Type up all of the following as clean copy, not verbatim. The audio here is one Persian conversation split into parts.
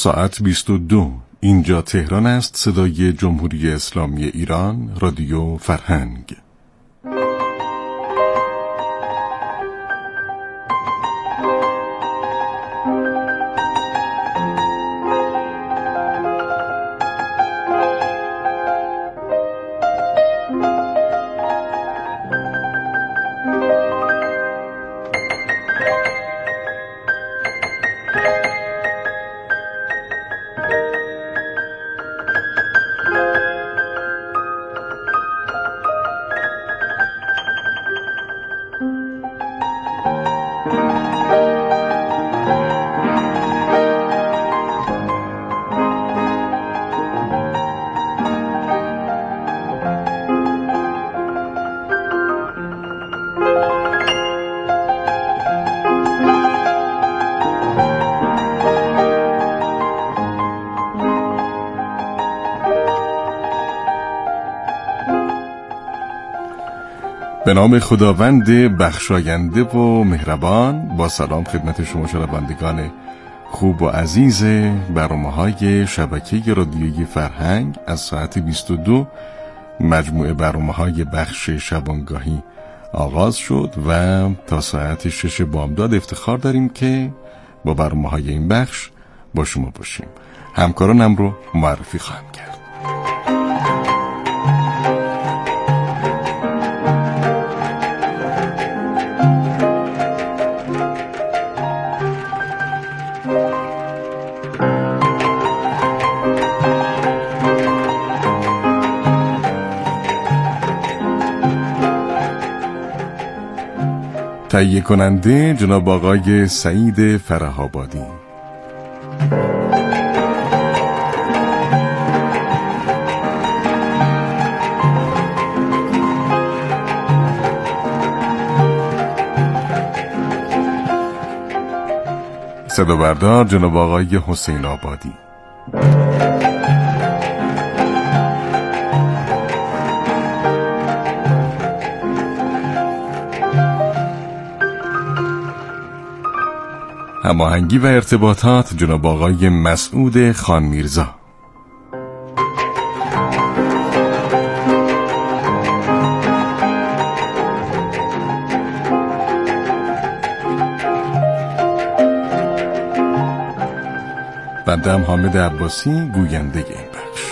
ساعت 22 اینجا تهران است. صدای جمهوری اسلامی ایران، رادیو فرهنگ. به نام خداوند بخشاینده و مهربان، با سلام خدمت شما شنوندگان خوب و عزیز برنامه‌های شبکه رادیویی فرهنگ. از ساعت 22 مجموعه برنامه‌های بخش شبانگاهی آغاز شد و تا ساعت 6 بامداد افتخار داریم که با برنامه‌های این بخش با شما باشیم. همکارانم رو معرفی خواهم کرد. تهیه کننده جناب آقای سعید فره‌آبادی. صدا بردار جناب آقای حسین آبادی. هماهنگی و ارتباطات جناب آقای مسعود خان میرزا. بنده حامد عباسی، گوینده این بخش.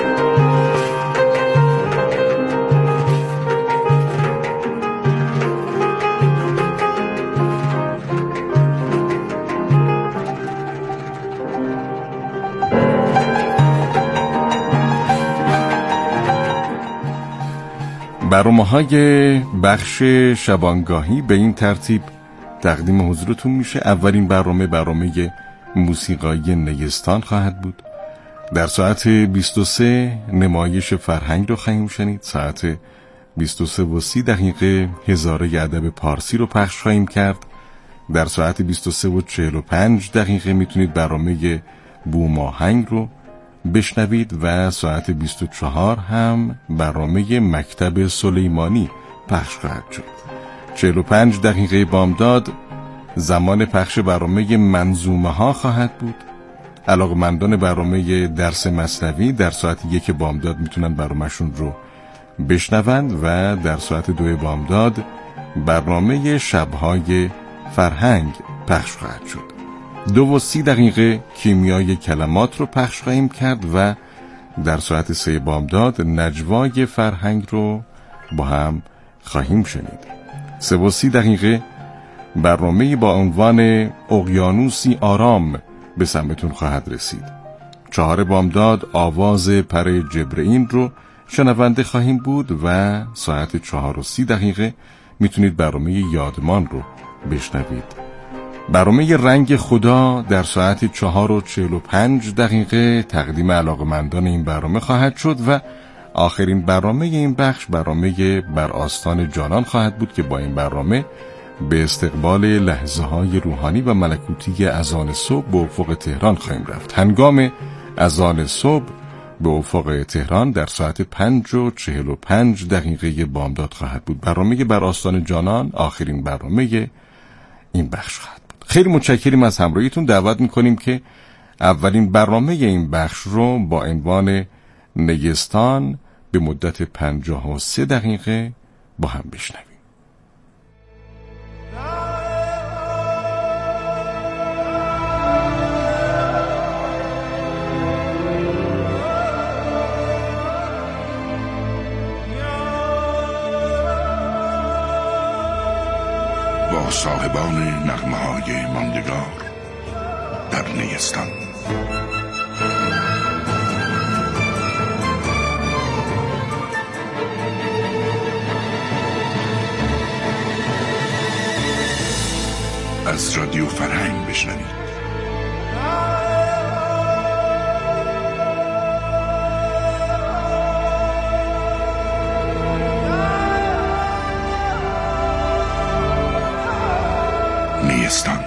برنامه‌های بخش شبانگاهی به این ترتیب تقدیم حضورتون میشه. اولین برنامه موسیقایی نیستان خواهد بود. در ساعت 23 نمایش فرهنگ رو خواهیم شنید. ساعت 23:30 هزاره ادب پارسی رو پخش خواهیم کرد. در ساعت 23:45 میتونید برنامه بوماهنگ رو بشنوید و ساعت 24 هم برنامه مکتب سلیمانی پخش خواهد شد. 45 بامداد زمان پخش برنامه منظومه ها خواهد بود. علاقمندان برنامه درس مثنوی در ساعت 1 بامداد میتونن برنامه‌شون رو بشنوند و در ساعت 2 بامداد برنامه شبهای فرهنگ پخش خواهد شد. 2:30 کیمیای کلمات رو پخش خواهیم کرد و در ساعت 3 بامداد نجوای فرهنگ رو با هم خواهیم شنید. 3:30 برنامه با عنوان اقیانوسی آرام به سمتون خواهد رسید. 4 بامداد آواز پر جبرئیل رو شنونده خواهیم بود و ساعت 4:30 میتونید برنامه یادمان رو بشنوید. برنامه رنگ خدا در ساعت 4:45 تقدیم علاقمندان این برنامه خواهد شد و آخرین برنامه این بخش برنامه بر آستان جانان خواهد بود که با این برنامه به استقبال لحظه های روحانی و ملکوتی اذان صبح به افق تهران خواهیم رفت. هنگام اذان صبح به افق تهران در ساعت 5:45 بامداد خواهد بود. برنامه بر آستان جانان آخرین برنامه این بخش خواهد بود. خیلی متشکریم از همراهیتون. دعوت میکنیم که اولین برنامه این بخش رو با عنوان نیستان به مدت 53 دقیقه با هم بشنویم. با صاحبان نغمه‌های ماندگار در نیستان. از رادیو فرهنگ بشنوید. نیستان.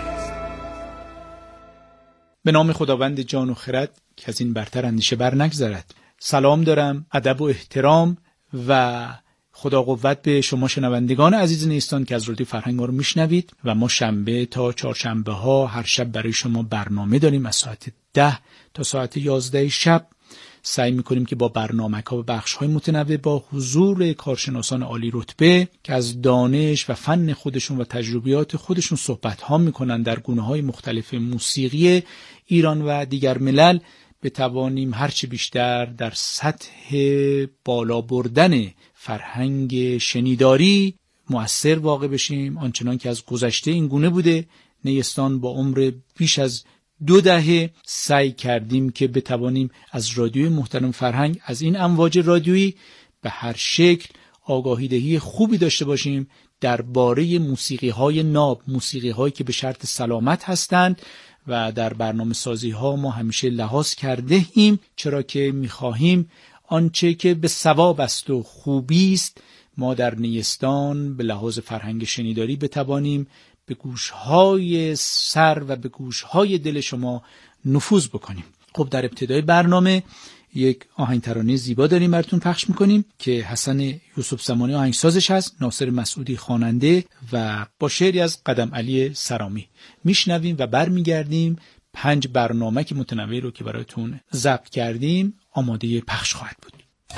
به نام خداوند جان و خرد که از این برتر اندیشه بر نگذرد. سلام دارم، ادب و احترام و خدا قوت به شما شنوندگان عزیز نیستان که از رادیو فرهنگ ما رو میشنوید و ما شنبه تا چهارشنبه ها هر شب برای شما برنامه داریم از ساعت 10 تا ساعت 11 شب. سعی میکنیم که با برنامه‌ها و بخش‌های متنوع با حضور کارشناسان عالی رتبه که از دانش و فن خودشون و تجربیات خودشون صحبت‌ها میکنن در گونه‌های مختلف موسیقی ایران و دیگر ملل بتوانیم هرچه بیشتر در سطح بالا بردن فرهنگ شنیداری مؤثر واقع بشیم. آنچنان که از گذشته این گونه بوده، نیستان با عمر بیش از 2 دهه سعی کردیم که بتوانیم از رادیوی محترم فرهنگ، از این امواج رادیویی به هر شکل آگاهیدهی خوبی داشته باشیم درباره موسیقی‌های ناب، موسیقی‌هایی که به شرط سلامت هستند و در برنامه سازی‌ها ما همیشه لحاظ کرده ایم، چرا که می‌خواهیم آنچه که به ثواب است و خوبی است ما در نیستان به لحاظ فرهنگ شنیداری بتوانیم به گوش‌های سر و به گوش‌های دل شما نفوذ بکنیم. خب در ابتدای برنامه یک آهنگ ترانه زیبا داریم براتون پخش میکنیم که حسن یوسف زمانی آهنگسازش هست، ناصر مسعودی خواننده و با شعری از قدم علی سرامی. میشنویم و برمیگردیم 5 برنامه که متنوع رو که براتون ضبط کردیم آماده پخش خواهد بود.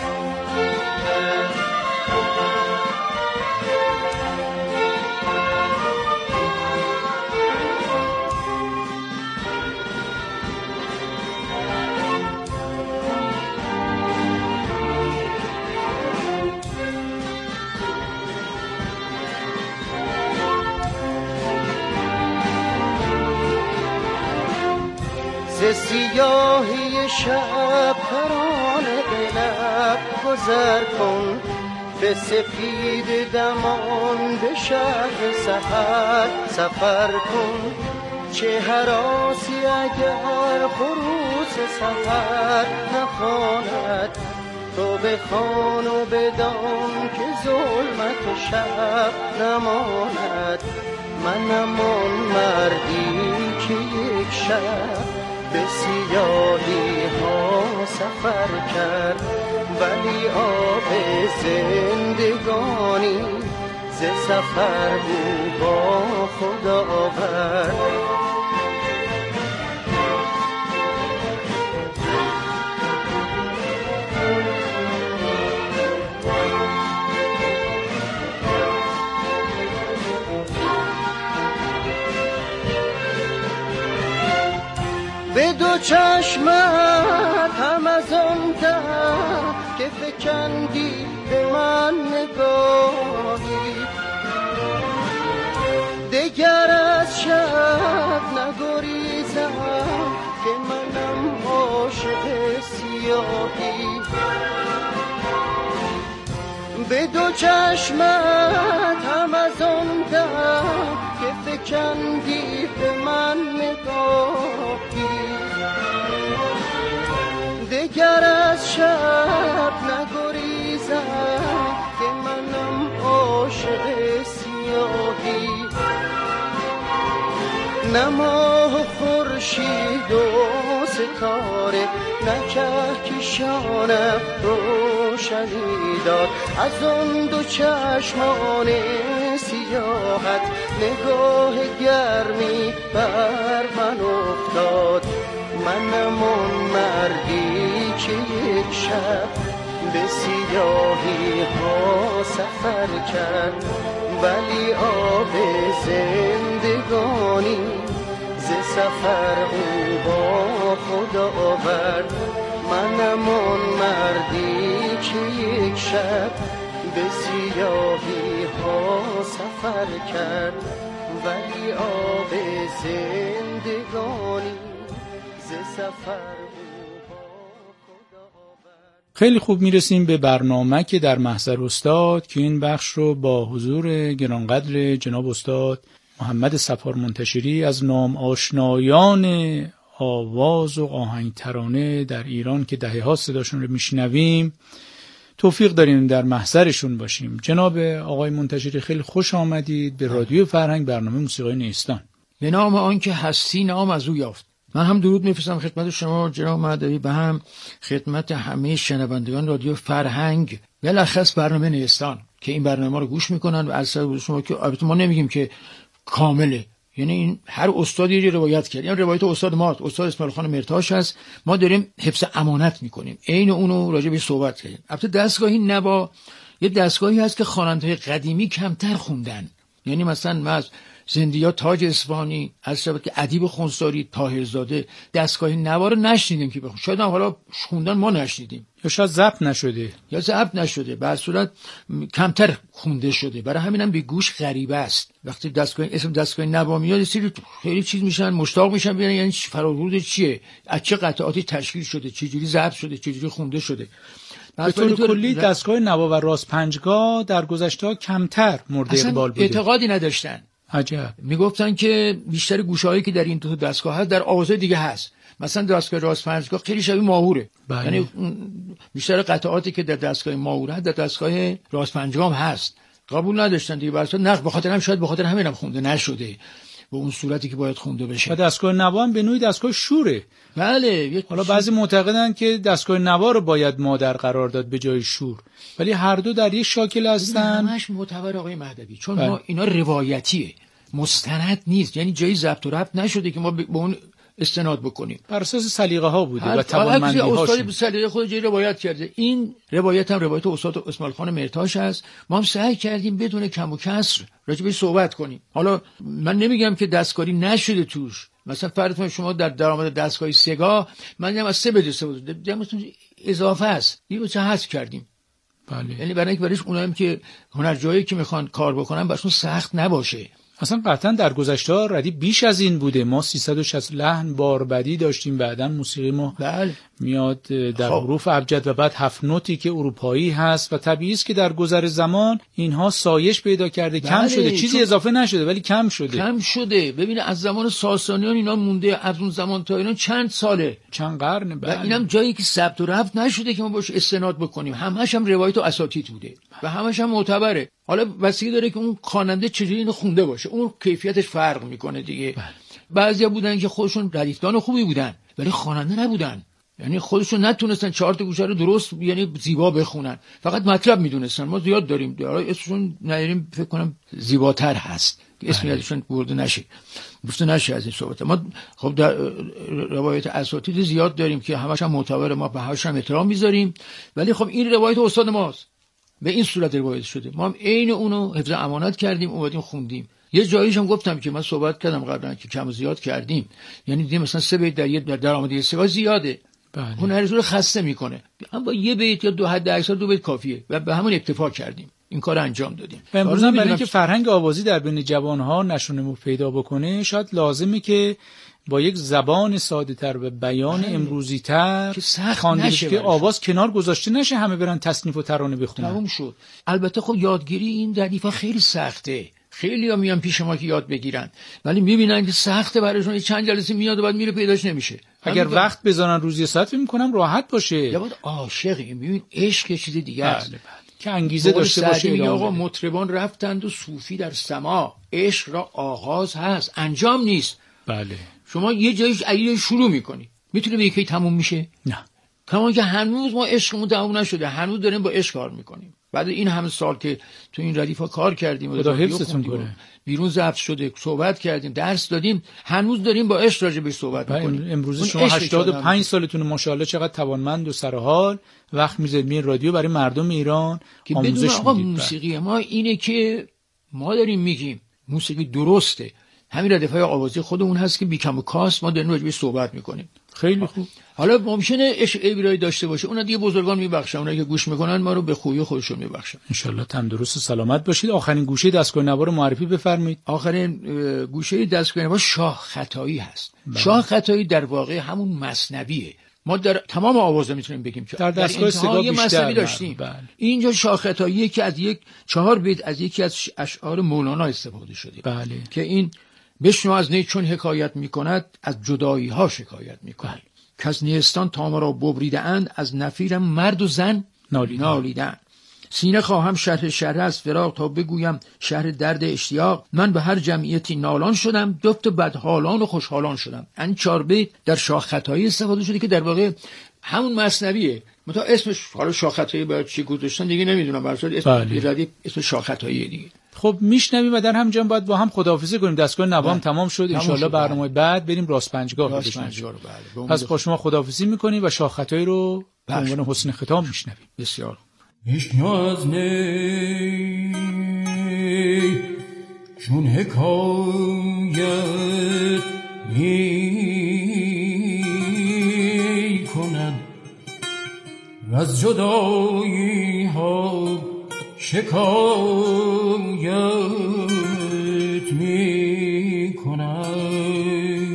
سیاهی شب ترانه به لب گذر کن، به سفید دمان به شهر سحر سفر کن. چه هراسی اگر خروس سحر نخواند، تو بخوان و بدان که ظلمت شب نماند. منم آن مردی که یک شب به سیاهی ها سفر کرد، ولی آب زندگانی ز سفر بود با خدا آورد. به 2 چشمت هم از آن دم که فکندی به من نگاهی، دگر از شب نگریزم که منم عاشق سیاهی. به 2 چشمت هم از آن دم که فکندی به من نگاهی، دگر از شب نگریزم که منم عاشق سیاهی. نه ماه و خورشید و ستاره، نه کهکشانم روشنی داد. از آن 2 چشمان سیاهت نگاه گرمی بر من افتاد. منم اون مردی که یک شب به سیاهی ها سفر کرد، ولی آب زندگانی ز سفر او با خدا آورد. منم اون مردی که یک شب به سیاهی ها سفر کرد، ولی آب زندگانی ز سفر او با خدا آورد. خیلی خوب میرسیم به برنامه که در محضر استاد که این بخش رو با حضور گرانقدر جناب استاد محمد صفار منتشری از نام آشنایان آواز و آهنگ ترانه در ایران که دهه‌ها صداشون رو میشنویم توفیق داریم در محضرشون باشیم. جناب آقای منتشری خیلی خوش آمدید به رادیو فرهنگ، برنامه موسیقی نیستان. به نام آن که هستی نام از او یافت. من هم درود میفرستم خدمت شما جناب مهدوی، به هم خدمت همه شنوندگان رادیو فرهنگ، بالاخص برنامه نیستان که این برنامه رو گوش میکنن. و از شما که البته ما نمیگیم که کامله، یعنی این هر استادی روایت کرد، این روایت استاد ما استاد اسماعیل خان مرتاش هست، ما داریم حفظ امانت میکنیم، عین اونو راجع به صحبت کردیم. البته دستگاهی نوا یه دستگاهی هست که خواننده قدیمی کمتر خوندن، یعنی مثلا من از زندیا تاج اصفهانی، از شبکه ادیب خونساری طاهرزاده دستگاهی نوا رو نشنیدیم که بخون، شاید هم حالا خوندن ما نشنیدیم یا شاید ضبط نشده به هر صورت کمتر خونده شده، برای همینم به گوش غریبه است. وقتی اسم دستگاهی نوا میاد خیلی چیز میشن، مشتاق میشن ببینن یعنی فرارورد چیه، از چه قطعاتی تشکیل شده، چه جوری ضبط شده، چه جوری خونده شده. به طور کلی دستگاه نوا و راست پنجگاه در گذشته کمتر مورد اقبال بوده. اعتقادی نداشتن. عجب. میگفتن که بیشتر گوشه‌هایی که در این دو دستگاه هست در آوازهای دیگه هست. مثلا دستگاه راست پنجگاه خیلی شبیه ماهوره. یعنی بیشتر قطعاتی که در دستگاه ماهوره در دستگاه راست پنجگاه هم هست. قبول نداشتن دیگه، واسه نقد به خاطر همینم خونده نشده به اون صورتی که باید خونده بشه. و دستگاه نوا هم به نوعی دستگاه شوره. بله. حالا بعضی معتقدن که دستگاه نوا رو باید مادر قرار داد به جای شور، ولی هر دو در یک شاکل هستن. همش معتبر آقای مهدوی، چون ما اینا روایتیه، مستند نیست، یعنی جایی ضبط و ربط نشده که ما به اون استناد بکنیم. بر اساس سلیقه ها بوده و توانمندی هاشون. استاد به سلیقه خود جایی روایت کرده. این روایت هم روایت استاد اسماعیل خان مرتاش است. ما هم سعی کردیم بدون کم و کسر راجع بهش صحبت کنیم. حالا من نمیگم که دستکاری نشده توش، مثلا فرض شما در درآمد دستگاهی سگاه من میگم از 3 به 2 اضافه است، اینو چه حذف کردیم. بله. یعنی برای اینکه اونایی که هنرجویی که میخوان کار بکنن براشون سخت نباشه. اصلا قطعا در گذشته ردیف بیش از این بوده. ما 360 لحن باربدی داشتیم، بعداً موسیقی ما میاد در حروف ابجد و بعد 7 نوتی که اروپایی هست و طبیعی است که در گذر زمان اینها سایش پیدا کرده. کم شده، چیزی اضافه نشده ولی کم شده. ببین از زمان ساسانیان اینا مونده، از اون زمان تا اینا چند ساله، چند قرنه. و اینم جایی که ثبت و رفت نشده که ما باش استناد بکنیم، همش هم روایت و اساطیر بوده و همش هم معتبره. حالا وسیله داره که اون خواننده چجوری اینو خونده باشه، اون کیفیتش فرق میکنه دیگه. بعضیا بودن که خودشون ردیفدان خوبی بودن ولی خواننده نبودن، یعنی خودشون نتونستن 4 تا گوشه رو درست یعنی زیبا بخونن، فقط مطلب میدونستن. ما زیاد داریم اسمشون نداریم، فکر کنم زیباتر هست که اسم یادشون برده نشه، گفته نشه از این صحبت. ما خب در روایت اساطیر زیاد داریم که همش هم معتبر، ما به همش هم احترام میذاریم، ولی خب این روایت استاد ماست، به این صورت روایت شده، ما هم عین اونو حفظ امانت کردیم، اومدیم خوندیم. یه جاییش هم گفتم که من صحبت کردم قبلا که کم و زیاد کردیم، یعنی دیدیم مثلا 3 بیت در درآمد سگاه زیاده، هنرجو رو خسته میکنه، اما یه بیت یا 2 حد اکثر 2 بیت کافیه و به همون اکتفا کردیم، این کار انجام دادیم. امروز برای اینکه فرهنگ آوازی در بین جوانها نشو و نمو پیدا بکنه، شاید لازمه که با یک زبان ساده تر و بیان امروزی تر خوانده بشه که آواز کنار گذاشته نشه، همه برن تصنیف و ترانه بخونن. تموم شد. البته خب یادگیری این ردیفا خیلی سخته، خیلی‌ها میان پیش ما که یاد بگیرن ولی میبینن که سخته براشون، چند جلسه میاد و بعد میره پیداش نمیشه. اگر وقت بذارن روزی ساعت فکر می‌کنم راحت باشه. یا باید عاشقی، ببین عشق یه چیز دیگه است که انگیزه داشته باشه. آقا مطربان رفتند و صوفی در سما، عشق را آغاز هست انجام نیست. بله. شما یه جایش علیه شروع میکنی، میتونه به یکی تموم میشه؟ نه. کما که هنوز ما عشقمون تموم نشده، هنوز داریم با عشق کار میکنیم. بعد این همه سال که تو این ردیفا کار کردیم و خدا حفظتون کنه، بیرون ضبط شده، صحبت کردیم، درس دادیم، هنوز داریم با عشق راجع بهش صحبت می‌کنیم. امروز شما 85 سالتونه، ماشاءالله چقدر توانمند و سرحال وقت می‌ذارید می رادیو برای مردم ایران که آموزش بدون آقا میدید. موسیقی ما اینه که ما داریم میگیم موسیقی درسته، همین ردیف‌های آوازی خودمون هست که بیکم و کاست ما داریم راجع بهش صحبت می‌کنیم. خیلی خوب. حالا ممکنه عیبی داشته باشه، اونا دیگه بزرگان میبخشن، اونایی که گوش میکنن ما رو به خوبی خودشون میبخشن. ان شاءالله تندرست و سلامت باشید. آخرین گوشه دستگاه نوار رو معرفی بفرمایید. آخرین گوشه دستگاه نوار شاه خطایی هست. شاه خطایی در واقع همون مثنویه. ما در تمام آوازا میتونیم بگیم که در دستگاه صدا بیشتر داشتیم. اینجا شاه خطاییه که از 4 بیت از یکی از اشعار مولانا استفاده شده. بله. که این بشنو از نی چون حکایت میکند، از جدایی ها شکایت میکند. که از نیستان تا مرا ببریده اند، از نفیرم مرد و زن نالیدن. سینه خواهم شرح از فراق، تا بگویم شهر درد اشتیاق. من به هر جمعیتی نالان شدم، دفت بدحالان و خوشحالان شدم. این 4 بیت در شاه خطایی استفاده شده که در واقع همون مثنویه. متا اسمش حالا شاه خطایی باید چی گذاشتن دیگه نمیدونم، برای اسم شاه خطایی دیگه. خب میشنویم و در همینجا باید با هم خداحافظی کنیم. دستگاه نوام تمام شد. ان شاءالله برنامه بعد بریم راست پنجگاه رو بشنویم. پس با شما خداحافظی میکنیم و شاه خطایی رو به عنوان حسن ختام میشنویم. بسیار بشنو از نی چون حکایت می کند، و از جدایی ها شکایت می کند.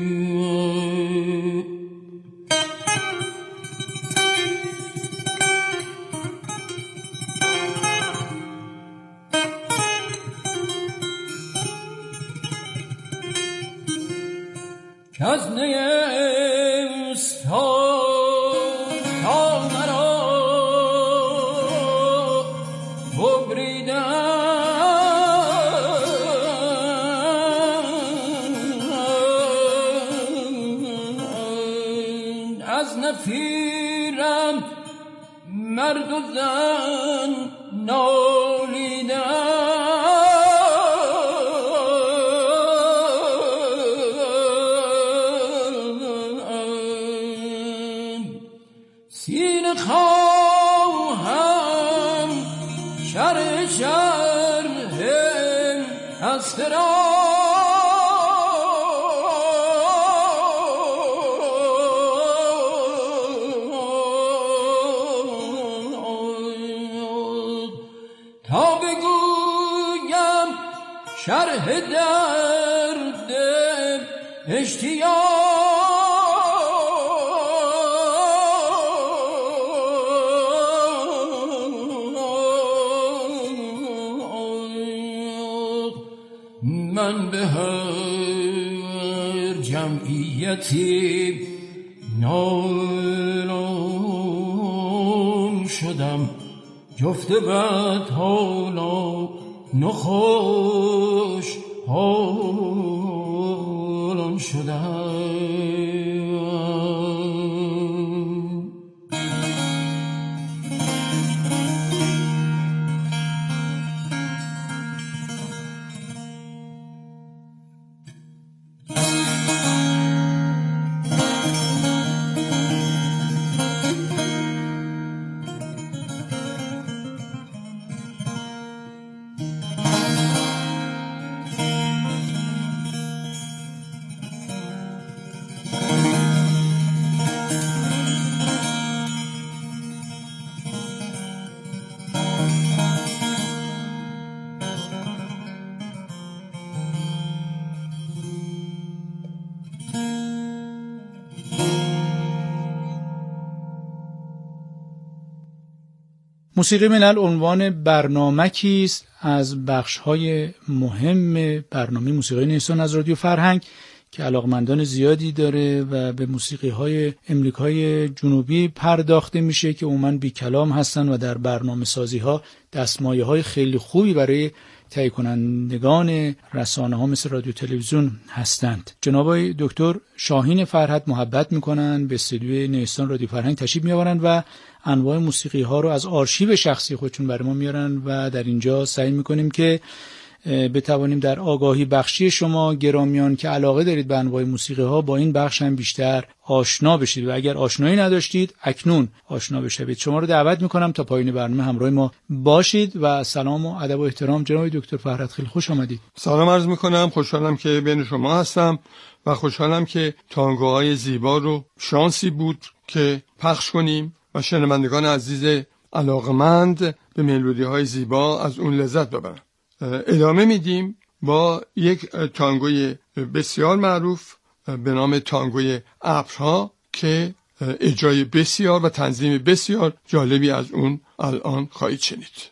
که از نیستان تا مرا ببریدن، از نفیرم مرد و زن نالیدن. سینه خواهم شرح از فراق، تا بگویم شرح درد اشتیاق. من به هر جمعیتی نالان شدم، جفت بد حالا نخوش حالان شدم. موسیقی ملل عنوان برنامه‌ای است از بخش‌های مهم برنامه موسیقی نیستان از رادیو فرهنگ که علاقمندان زیادی داره و به موسیقی‌های امریکای جنوبی پرداخته میشه که عموماً بی کلام هستن و در برنامه‌سازی‌ها دستمایه‌های خیلی خوبی برای تهیه کنندگان رسانه‌ها مثل رادیو تلویزیون هستند. جناب دکتر شاهین فرهد محبت میکنن به استودیوی نیستان رادیو فرهنگ تشریف میآورن و انواع موسیقی ها رو از آرشیو شخصی خودشون برای ما میارن و در اینجا سعی میکنیم که بتوانیم در آگاهی بخشی شما گرامیان که علاقه دارید به انواع موسیقی ها با این بخش هم بیشتر آشنا بشید و اگر آشنایی نداشتید اکنون آشنا بشوید. شما رو دعوت میکنم تا پایان برنامه همراه ما باشید و سلام و ادب و احترام. جناب دکتر فرهاد خیلی خوش آمدید. سلام عرض میکنم، خوشحالم که بین شما هستم و خوشحالم که تانگوهای زیبا رو شانسی بود که پخش کنیم و شنوندگان عزیز علاقمند به ملودی های زیبا از اون لذت ببرن. ادامه میدیم با یک تانگوی بسیار معروف به نام تانگوی ابرها که اجرای بسیار و تنظیم بسیار جالبی از اون الان خواهید شنید.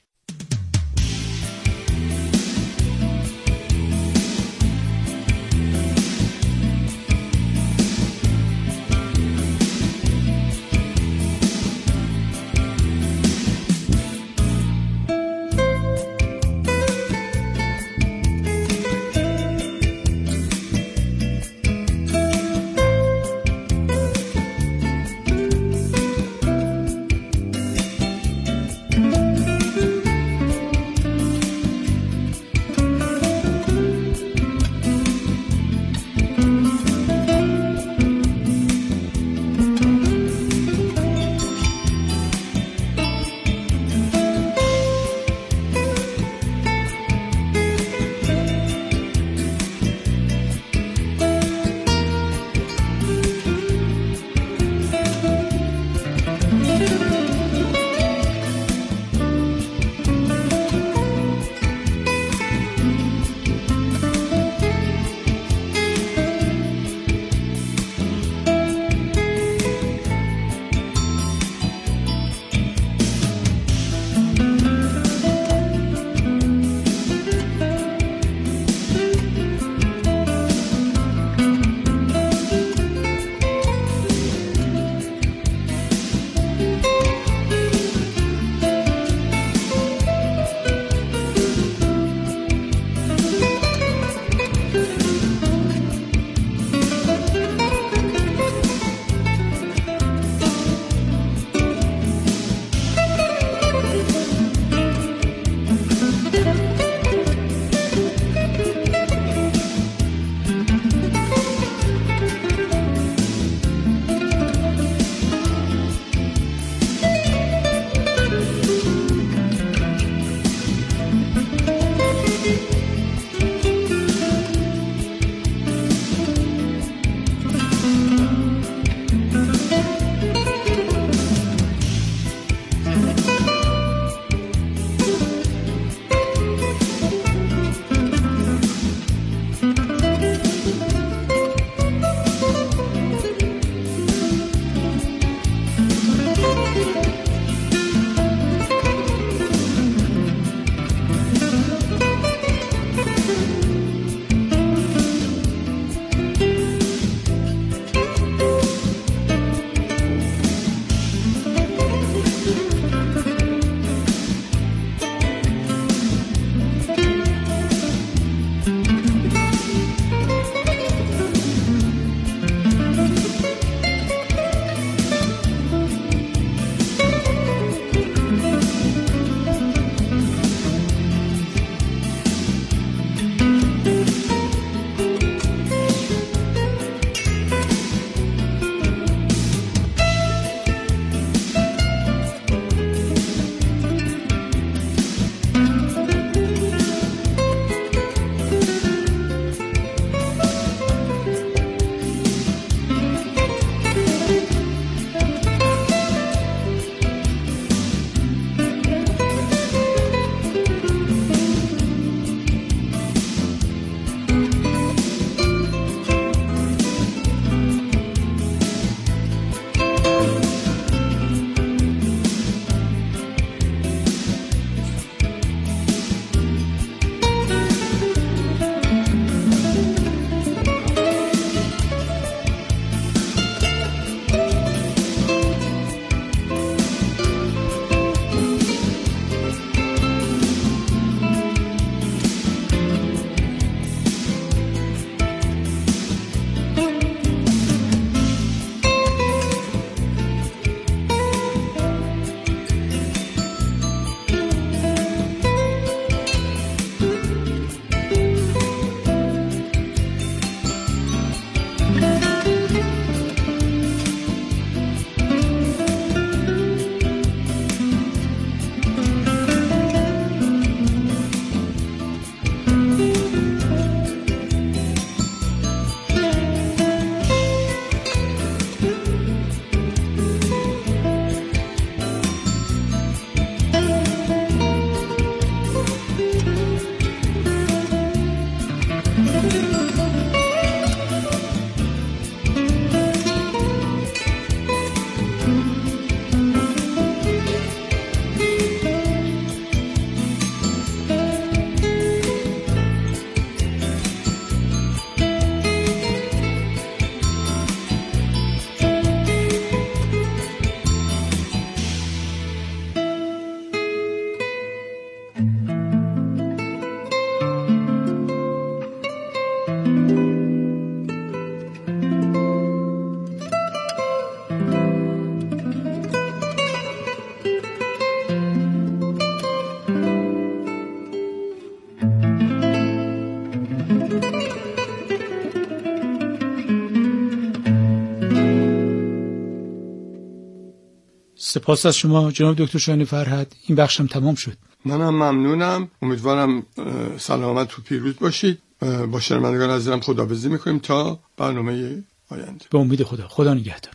سپاس از شما جناب دکتر شایانی فرهد. این بخشم تمام شد. منم ممنونم. امیدوارم سلامت و پیروز باشید. با شنوندگان عزیزم خداحافظی میکنیم تا برنامه آینده. به امید خدا نگهدار.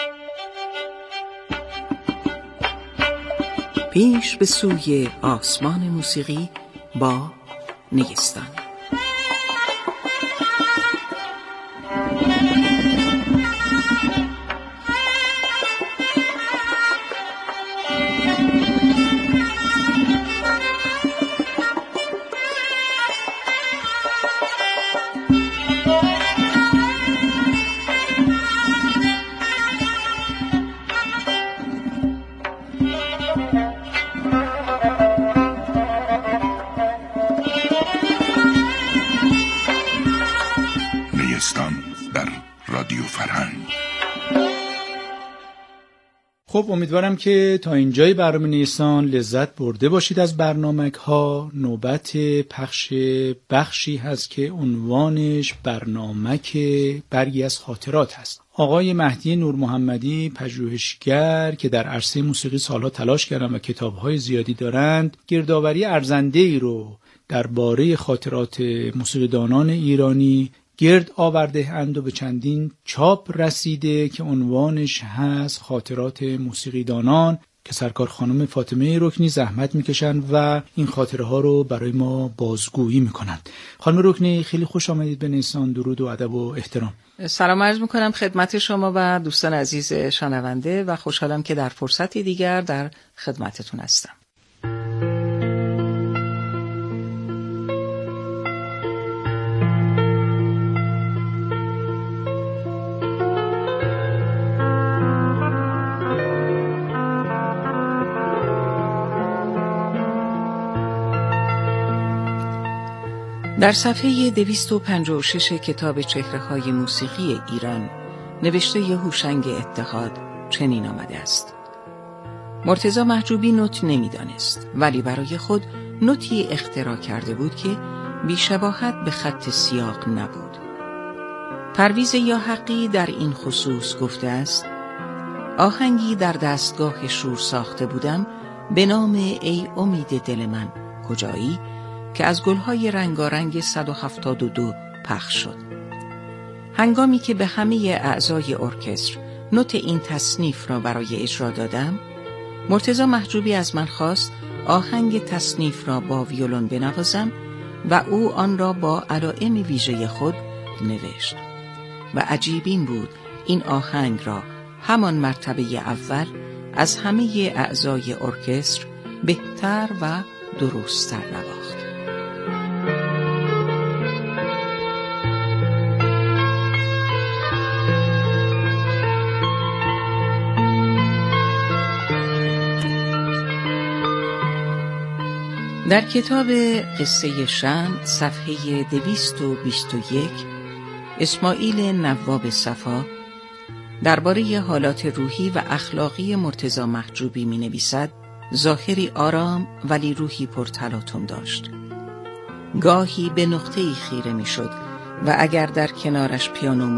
پیش به سوی آسمان موسیقی با نیستان. در رادیو فرهنگ. خب امیدوارم که تا اینجای برنامه نیستان لذت برده باشید از برنامه‌ها. نوبت پخش بخشی هست که عنوانش برنامه‌ک برگی از خاطرات هست. آقای مهدی نور محمدی پژوهشگر که در عرصه موسیقی سالها تلاش کردند و کتاب‌های زیادی دارند، گردآوری ارزنده‌ای رو درباره خاطرات موسیقیدانان ایرانی گرد آورده اند و به چندین چاپ رسیده که عنوانش هست خاطرات موسیقیدانان، که سرکار خانم فاطمه رکنی زحمت میکشند و این خاطره ها رو برای ما بازگویی میکنند. خانم رکنی خیلی خوش آمدید به نیستان. درود و ادب و احترام. سلام عرض میکنم خدمت شما و دوستان عزیز شنونده و خوشحالم که در فرصتی دیگر در خدمتتون هستم. در صفحه 256 کتاب چهره‌های موسیقی ایران نوشته هوشنگ اتحاد چنین آمده است: مرتضی محجوبی نوت نمی‌دانست، ولی برای خود نوتی اختراع کرده بود که بی‌شباهت به خط سیاق نبود. پرویز یاحقی در این خصوص گفته است: آهنگی در دستگاه شور ساخته بودم به نام ای امید دل من کجایی که از گلهای رنگارنگ 172 پخش شد. هنگامی که به همه اعضای ارکستر نوت این تصنیف را برای اجرا دادم، مرتضی محجوبی از من خواست آهنگ تصنیف را با ویولون بنوازم و او آن را با علائم ویژه خود نوشت. و عجیب این بود این آهنگ را همان مرتبه اول از همه اعضای ارکستر بهتر و درست‌تر نواخت. در کتاب قصه شمع صفحه 221 اسماعیل نواب صفا درباره حالات روحی و اخلاقی مرتضی محجوبی می نویسد: ظاهری آرام ولی روحی پرتلاطم داشت. گاهی به نقطه‌ای خیره می شد و اگر در کنارش پیانو